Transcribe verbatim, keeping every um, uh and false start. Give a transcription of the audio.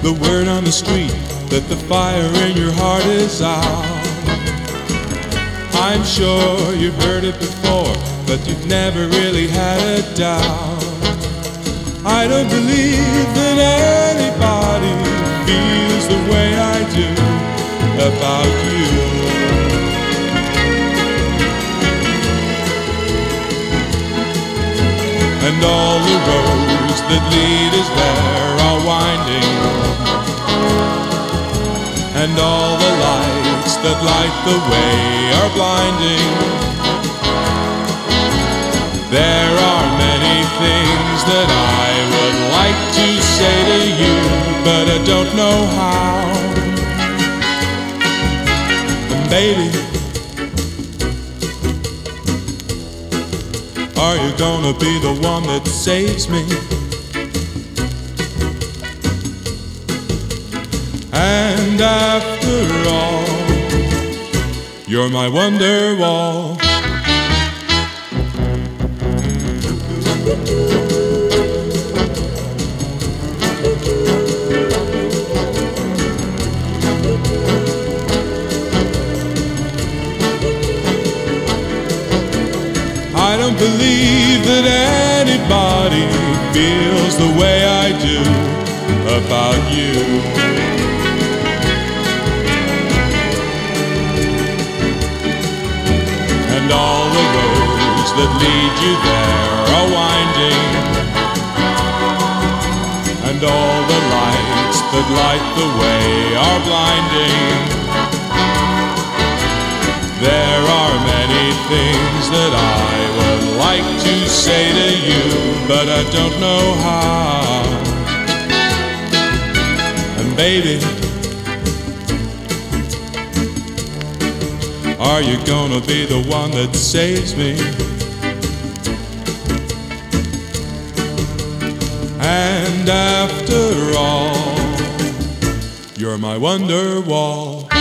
the word on the street that the fire in your heart is out. I'm sure you've heard it before, but you've never really had a doubt. I don't believe that anybody feels the way I do about you. And all the roads that lead us there are winding, and all the lights that light the way are blinding. There are many things that I would like to say to you, but I don't know how. And baby, are you gonna be the one that saves me? And after all, you're my wonder wall. I don't believe that anybody feels the way I do about you. And all the roads that lead you there are winding, and all the lights that light the way are blinding. There are many things that I would like to say to you, but I don't know how. And baby, are you gonna be the one that saves me? And after all, you're my wonder wall.